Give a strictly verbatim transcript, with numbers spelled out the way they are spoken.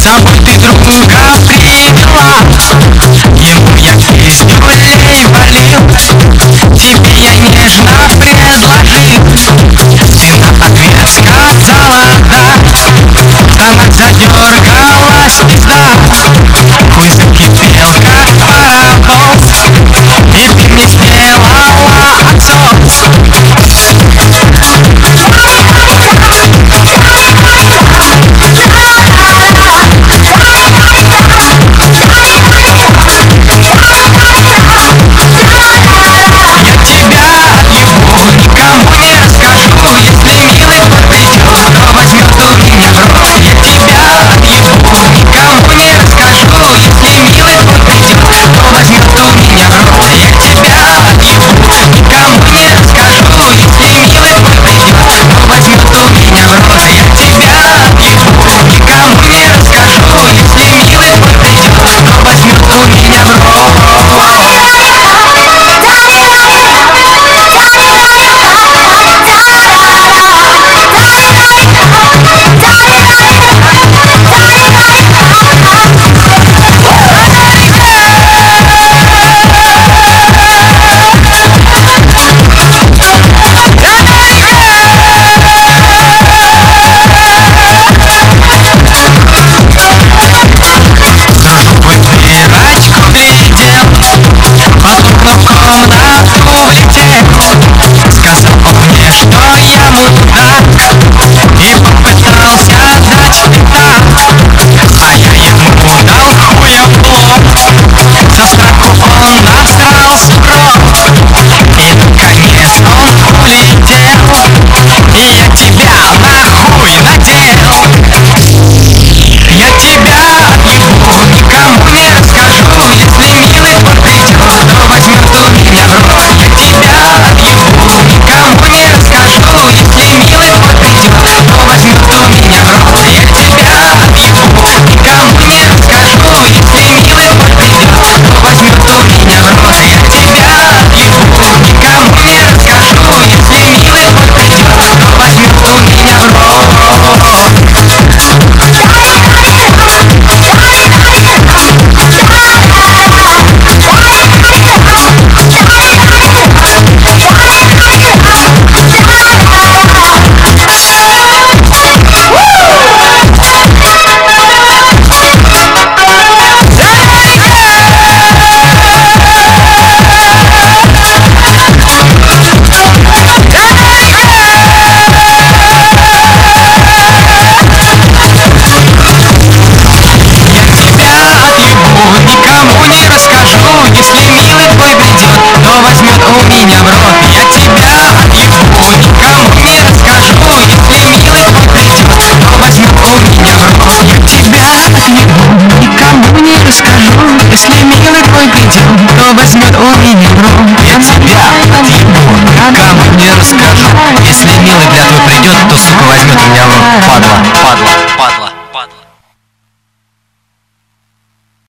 тобой ты друга привела, ему я песню лей валил, тебе я нежно предложил, ты на ответ сказала да, в тонах задергалась пизда, хуй закипел как паровоз, и ты мне сделала отсос. Возьмет у меня в рот. Я тебя отъебу, кому не расскажу. Если милый для твой придет, то, сука, возьмет у меня в рот, падла.